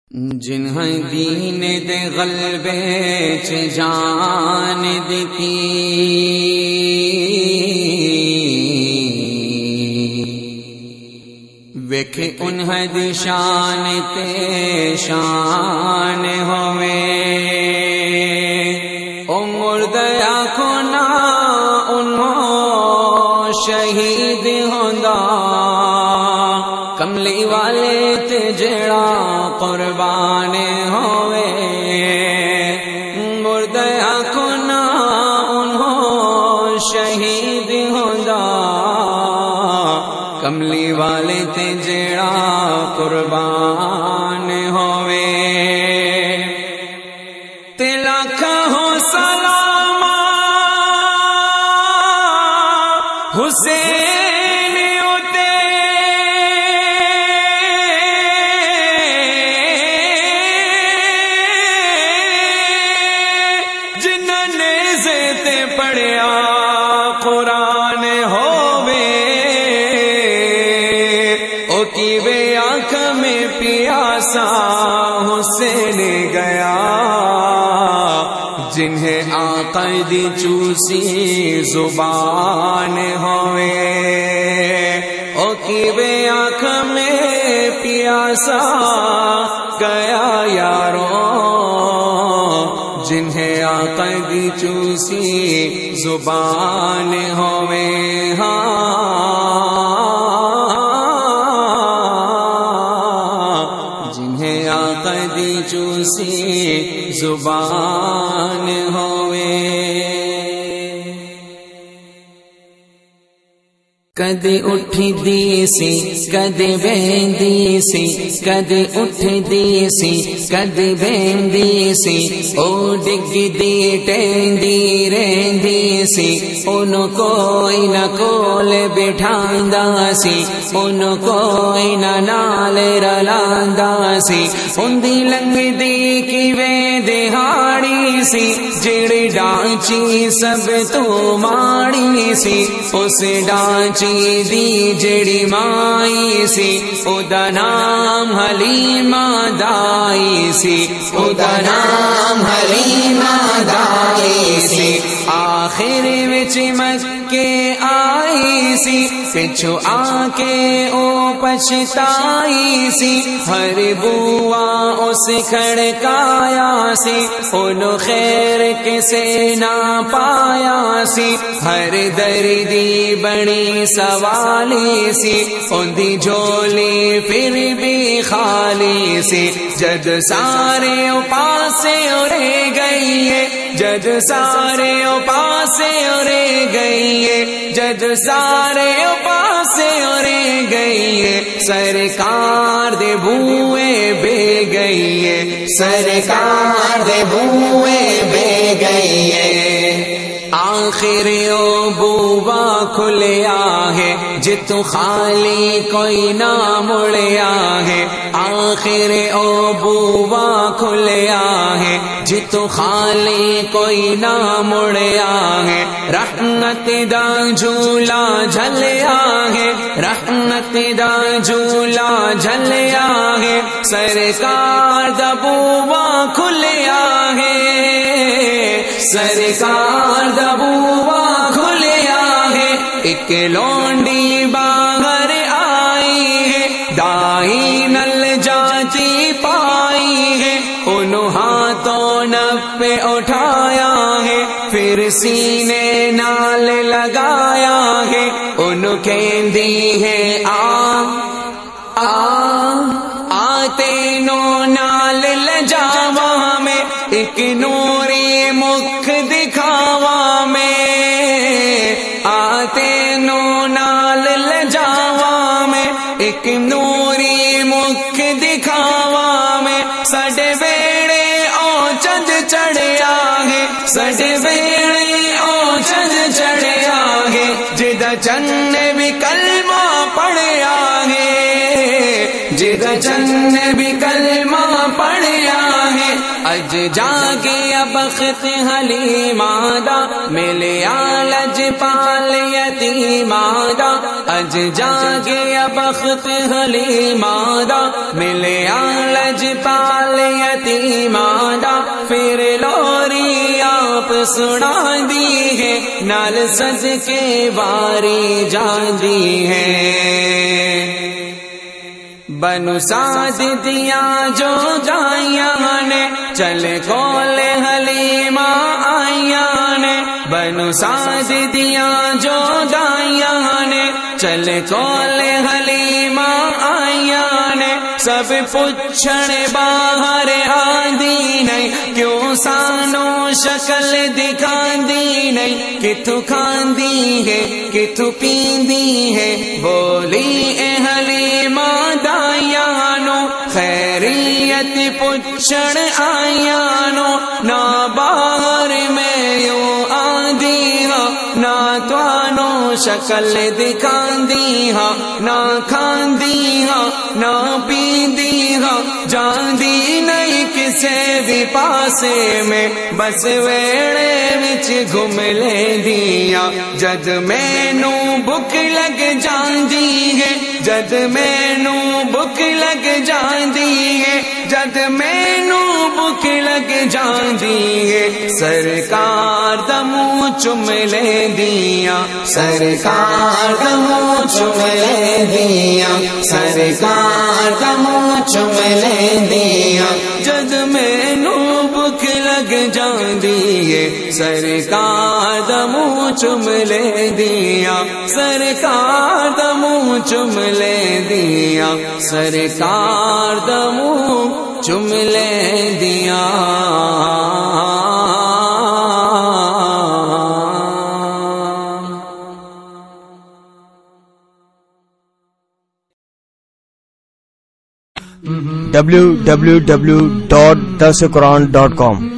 جنہیں دین دے غلبے چ جان دتی ویکھے انہیں دی شان تے شان ہوئے او مردیا کو نا انہوں شہید ہوندا کملی والے تے جڑا قربان ہوئے مردیا کو نا انہوں شہید ہوندا کملی والے تے جڑا قربان ہوئے تے لاکھاں ہو سلام حسین پڑھیا قرآن ہووے او کیوے آنکھ میں پیاسا حسین گیا جنہیں آقا دی چوسی زبان ہوئے او کیوے آنکھ میں پیاسا گیا یارو جنہیں آقا دی چوسی زبان ہوئے جنہیں آقا دی چوسی زبان ہوئے کدے اٹھی دی سی کدے بہندی سی کدے اٹھی دی سی کدے بہندی سی او ڈگ دی ٹہندی رہندی سی انہوں کوئی نہ کول بٹھاندا سی انہوں کوئی نہ نال رلاندا سی اندی لنگ دی کیویں دہاڑی سی جڑی ڈانچی سب تو ماڑی سی اس ڈانچی دی جڑی مائی سی او دا نام حلیمہ دائی سی او دا نام حلیمہ دائی سی آخر وچ مکے آئی سی پچھو آ کے او پچھتائی سی ہر بوا اس کھڑکایا سی انو خیر کسے نہ پایا سی ہر دردی بڑی سوالی سی اندی جھولی پھر بھی خالی سی جد سارے او پاسے اڑے گئی ہے جد سارے او پاسے اڑے گئی ہے جد سارے او پاسے اڑے گئی ہے سرکار دے بوئے بے گئی ہے سرکار دے بوئے بے گئی ہے آخر او بوا کھلیا ہے جتو خالی کوئی نہ مڑیا ہے آخر او بوا کھلیا ہے جتو خالی کوئی نہ مڑیا ہے رحمت دا جھولا جھلیا ہے رحمت دا جھولا جھلیا ہے سرکار دا بوا کھلیا ہے سرکار دا بوا کھلیا ہے ایک لونڈی باہر آئی ہے دائی نل جاتی پائی ہے انہوں ہاتھوں نپے اٹھایا ہے پھر سینے نال لگایا ہے انہوں کہندی ہے آتے نو نال لجاوا میں ایک نوری مکھ دکھاوا میں آتے نو نال لجاوا میں ایک نوری مکھ دکھاوا میں سڈے بیڑے او چند چڑھیا ہے سڈے بیڑے او چند چڑھیا ہے جدا چند بھی کلمہ پڑھیا ہے جدا چند بھی کلمہ پڑھیا ہے اج جاگیا بخت حلیمہ دا ملیا لجپال یتیمہ دا اج جاگیا بخت حلیمہ دا ملیا لجپال یتیماں دا پھر لوری آپ سنا دی ہے، نال سج کے واری جاندی ہے۔ بنو سعد دیا جو دائیاں نے چل کول حلیمہ آئیاں نے، بنو سعد دیا جو دائیاں نے چل کول حلیمہ آئیاں نے، سب پچھڑ باہر آندی نہیں، کیوں سانو شکل دکھاندی نہیں، کتھوں کھاندی ہے کتھوں پیندی ہے، بولی اے حلیمہ دائیانو خیریت پچھڑ آئیانو، نہ باہر میں یوں آندی ہاں، نہ توانو شکل دکھاندی ہاں، نہ کھاندی ہاں نہ پیندی ہاں، جاندی نہیں کسے بھی پاسے میں، بس ویڑے وچ گھم لیندیاں، جد مینو بھک لگ جاندی ہے، جد مینو بھک لگ جاندی ہے، جد مینو بھک لگ جاندی ہے، سرکار دا منہ چم لیندیاں، سرکار دا منہ چم لیندیاں، سرکار دا منہ چم لیندیاں، جد مینو بھک لگ جاندی ہے، سرکار دا منہ چم لیندیاں، سرکار دا منہ چم لیندیاں، سرکار دا منہ چم لیندیاں۔ www.darsequran.com